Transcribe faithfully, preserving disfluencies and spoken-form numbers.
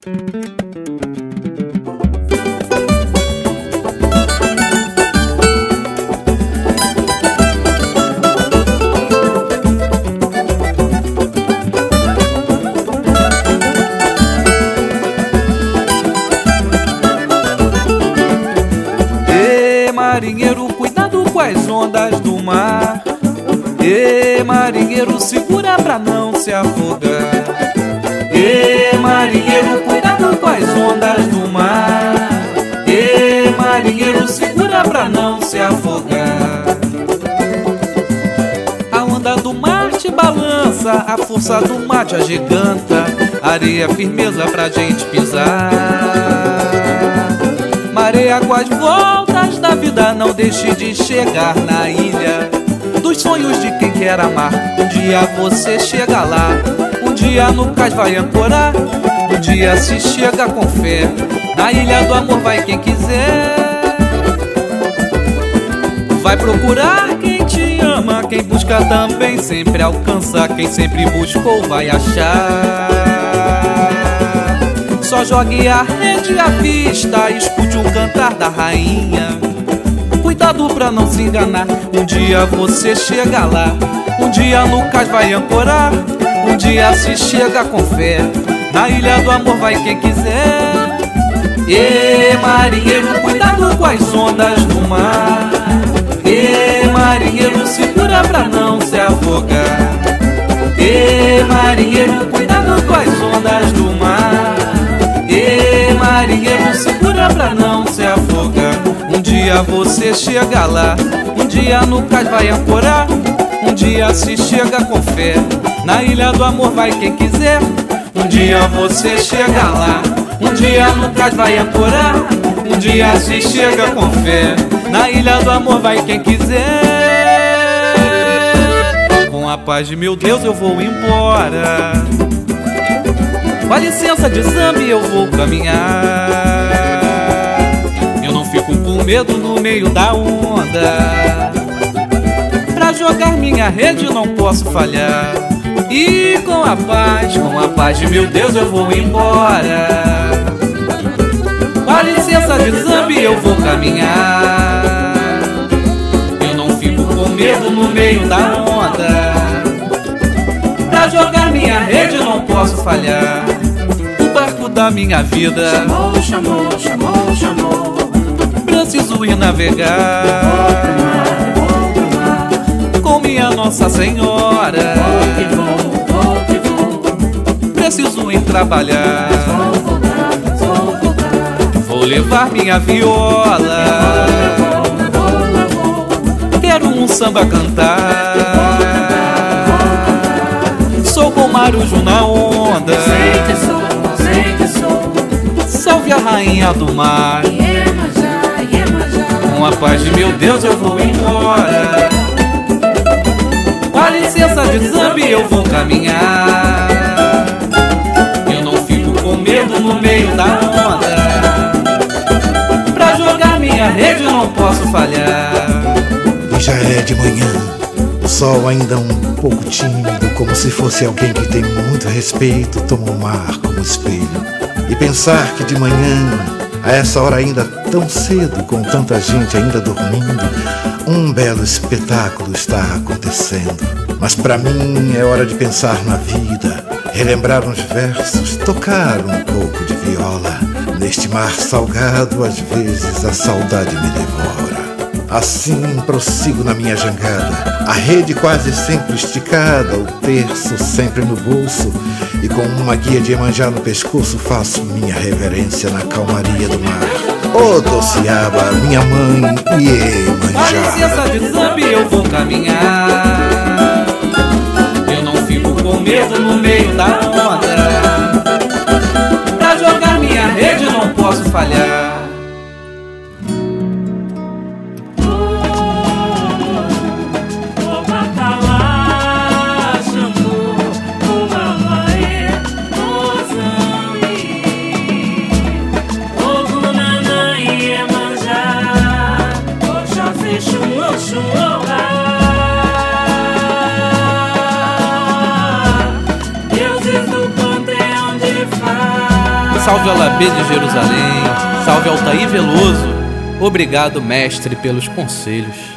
Marinheiro, cuidado com as ondas do mar. Ê, marinheiro, segura pra não se afogar. Ê, marinheiro, cuidado com as ondas do mar. Ê, marinheiro, segura pra não se afogar. A onda do mar te balança, a força do mar te agiganta. Areia é firmeza pra gente pisar. Mareia com as voltas da vida, não deixe de chegar na ilha dos sonhos de quem quer amar. Um dia você chega lá, um dia no cais vai ancorar. Um dia se chega com fé, na ilha do amor vai quem quiser. Vai procurar quem te ama, quem busca também sempre alcança. Quem sempre buscou vai achar. Só jogue a rede à vista, escute o cantar da rainha. Cuidado pra não se enganar, um dia você chega lá. Um dia no cais vai ancorar, um dia se chega com fé. Na ilha do amor vai quem quiser. Ê, marinheiro, cuidado com as ondas do mar. Ê, marinheiro, segura pra não se afogar. Ê, marinheiro, cuidado com as ondas do mar. Ê, marinheiro, segura pra não se afogar. Um dia você chega lá, um dia no cais vai ancorar. Um dia se chega com fé, na ilha do amor vai quem quiser. Um dia você chega lá, um dia no cais vai ancorar. Um dia se chega com fé, na ilha do amor vai quem quiser. Com a paz de meu Deus eu vou embora. Com a licença de Zambi eu vou caminhar. Eu não fico com medo no meio da onda. Pra jogar minha rede não posso falhar. E com a paz, com a paz de meu Deus eu vou embora. Com a licença de Zambi eu vou caminhar. Eu não fico com medo no meio da onda. Pra jogar minha rede não posso falhar. O barco da minha vida chamou, chamou, chamou, chamou. Preciso ir navegar. Vou pro mar, vou pro mar. Com minha Nossa Senhora. Vou que vou, vou que vou. Preciso ir trabalhar. Vou voltar, vou voltar. Vou levar minha viola. Vou, vou, vou, vou. Quero um samba cantar. Sou com marujo na onda. Sei que sou, sei que sou. Salve a rainha do mar. Iemanjá, Iemanjá. Com a paz de meu Deus eu vou embora. Com a licença de Zambi eu vou caminhar. Eu não fico com medo no meio da onda. Pra jogar minha rede não posso falhar. E já é de manhã, o sol ainda um pouco tímido, como se fosse alguém que tem muito respeito, toma o mar como espelho. E pensar que de manhã, a essa hora ainda tão cedo, com tanta gente ainda dormindo, um belo espetáculo está acontecendo. Mas pra mim é hora de pensar na vida, relembrar uns versos, tocar um pouco de viola. Neste mar salgado, às vezes a saudade me devora. Assim prossigo na minha jangada, a rede quase sempre esticada, o terço sempre no bolso, e com uma guia de Iemanjá no pescoço faço minha reverência na calmaria do mar. Ô oh, Dociaba, minha mãe Iemanjá. Com a licença de Zambi eu vou caminhar. Eu não fico com medo no meio da onda. Pra jogar minha rede não posso falhar. salve Alabê de Jerusalém, salve Altair Veloso. Obrigado, mestre, pelos conselhos.